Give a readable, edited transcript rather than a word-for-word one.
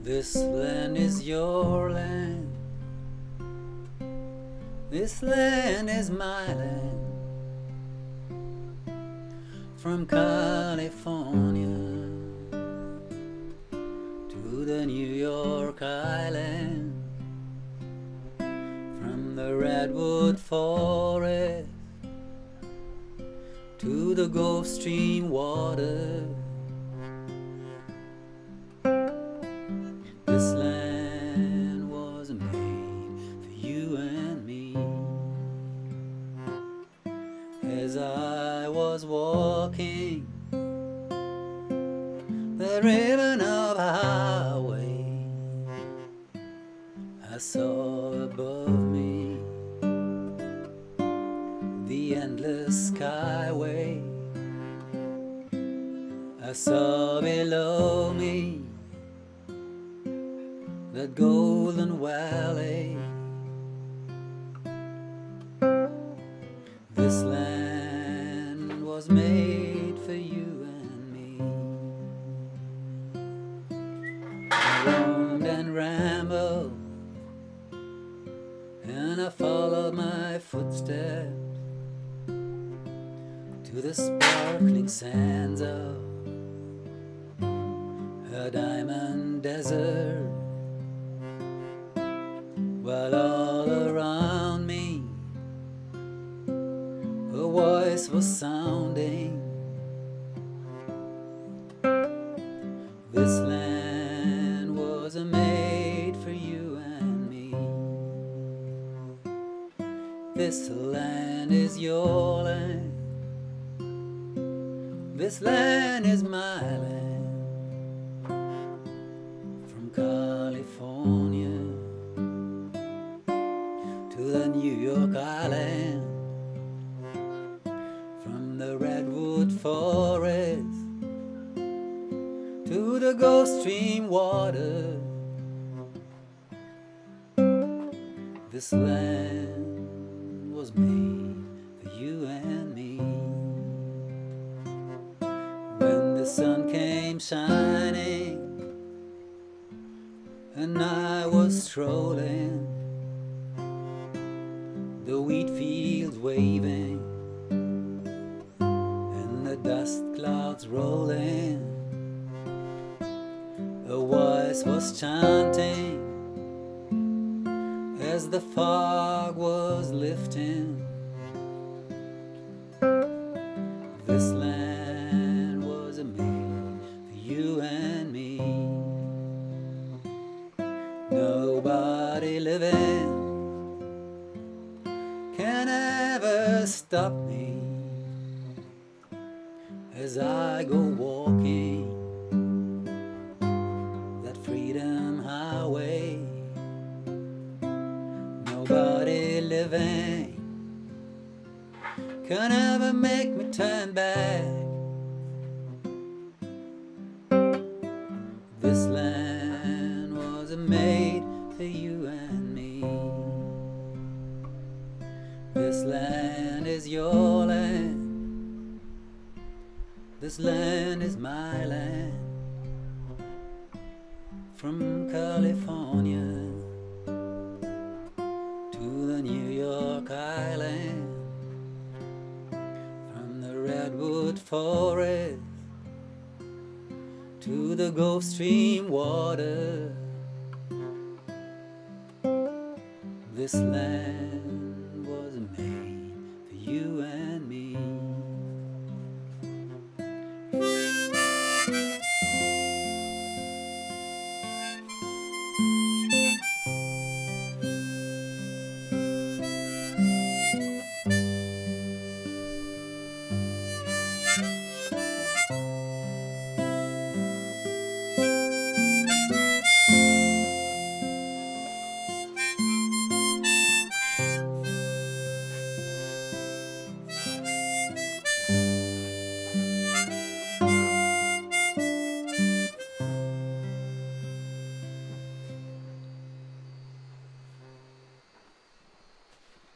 This land is your land. This land is my land. From California to the New York Island, from the Redwood Forest to the Gulf Stream water. This land was made for you and me. As I was walking the ribbon of a highway, I saw above me the endless skyway. I saw below me that golden valley. This land was made for you and me. I roamed and rambled, and I followed my footsteps to the sparkling sands of a diamond desert, while all around me a voice was sounding. This land was made for you and me. This land is your land. This land is my land. From California to the New York Island, from the Redwood Forest to the Gulf Stream water. This land was made for you and me. When the sun came shining and I was strolling, the wheat fields waving and the dust clouds rolling, a voice was chanting as the fog was lifting. This land was made for you and me. Nobody living can ever stop me as I go walking that freedom highway. Nobody living can ever make me turn back. This land was made for you and me. This land is your land. This land is my land. From California to the New York Island, from the Redwood Forest to the Gulf Stream water. This land was made for you and me.